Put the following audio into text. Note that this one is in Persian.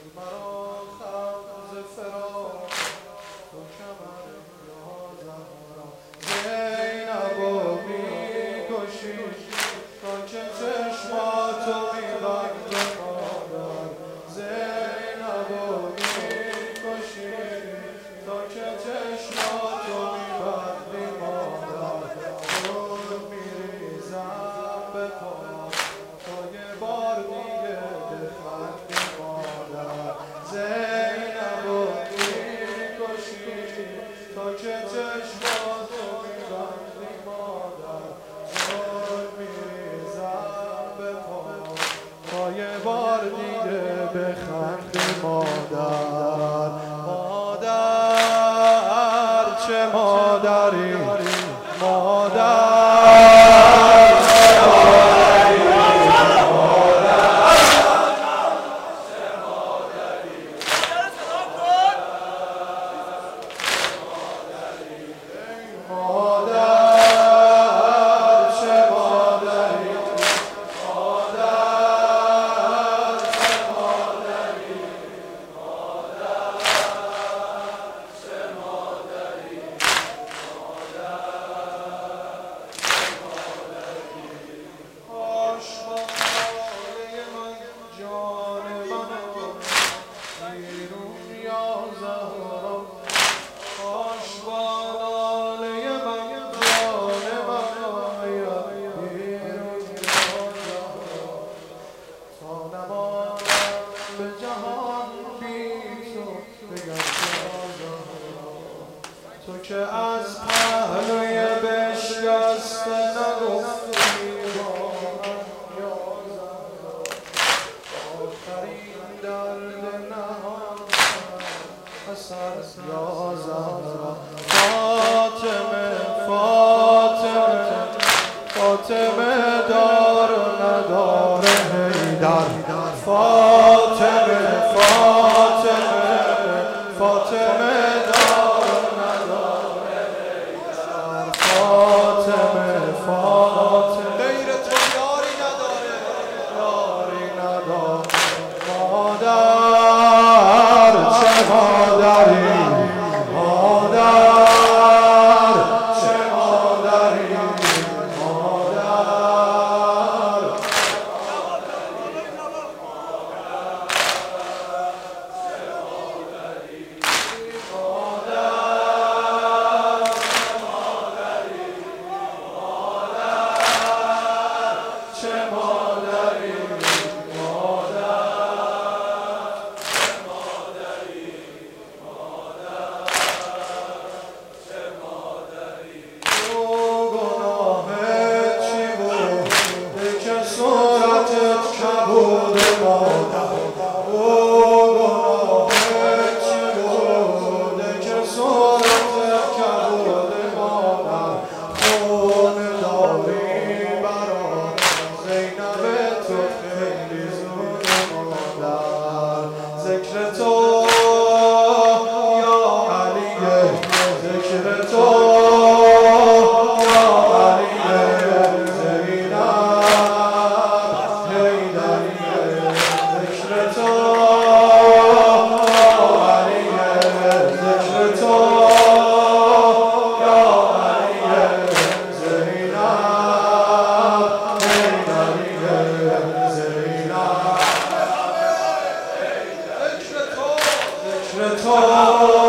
مرا خم ز فراق تو کمر یا زهرا زینبو می‌کشی تا که چشماتو می‌بندی مادر زینبو می‌کشی تا که چشماتو می‌بندی مادر خون می‌ریزم به پا تا یه بار دیگه بخندی مادر زینبو می‌کشی تا که چشماتو می‌بندی مادر خون می‌ریزم به پا تا یه بار دیگه بخندی مادر مادر چه مادری مادر تو که از پهلوی بشکسته نگفتی با من یا زهرا آخرین درد نهان حسن یا زهرا فاطمه فاطمه فاطمه دار و ندار حیدر فاطمه فاطمه فاطمه ذکر تو